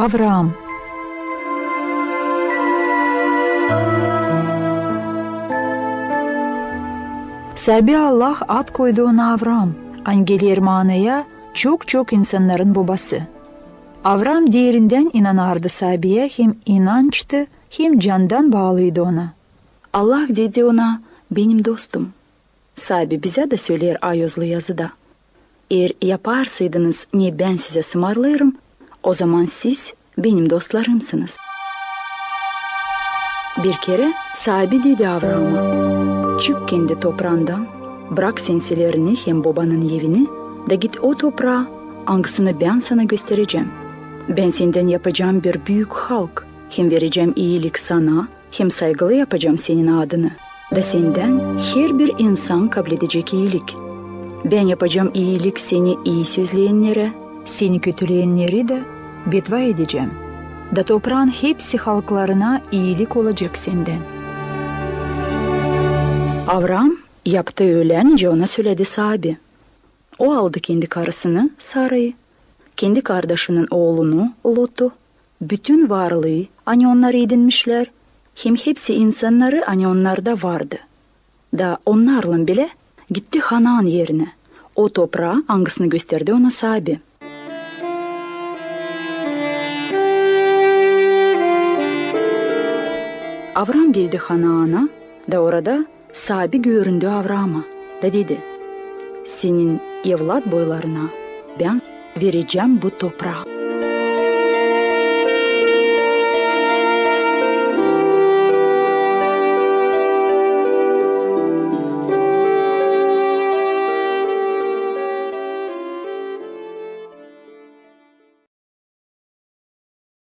Avram. Sabi Allah ad koydu ona Avram. Angel Yermana'ya çok insanların babası. Avram diğerinden inanardı Sabi'ye, hem inançtı hem candan bağlıydı ona. Allah dedi ona, benim dostum. Sabi bize de söyler ayozlu yazıda. Eğer yaparsaydınız ne ben size ısmarlarım, o zaman siz benim dostlarımsınız. Bir kere Sabi dedi Avram'a, çık kendi toprağından, bırak sensilerini hem babanın evini, de git o toprağa, hangisini ben sana göstereceğim. Ben senden yapacağım bir büyük halk, hem vereceğim iyilik sana, hem saygılı yapacağım senin adını. Da senden her bir insan kabul edecek iyilik. Ben yapacağım iyilik seni iyi sözleyenlere, seni kötüleyenleri de bedva edeceğim. Da toprağın hepsi halklarına iyilik olacak senden. Avram yaptığı öğlenince ona söyledi Sabi. O aldı kendi karısını Sara'yı, kendi kardeşinin oğlunu Lot'u, bütün varlığı hani onlar edinmişler, hem hepsi insanları hani onlarda vardı. Da onlarla bile gitti Hanan yerine, o toprağa hangisini gösterdi ona Sabi. Avram geldi Hanan'a, da orada Sabi göründü Avram'a, da dedi, senin evlat boylarına ben vereceğim bu toprağı.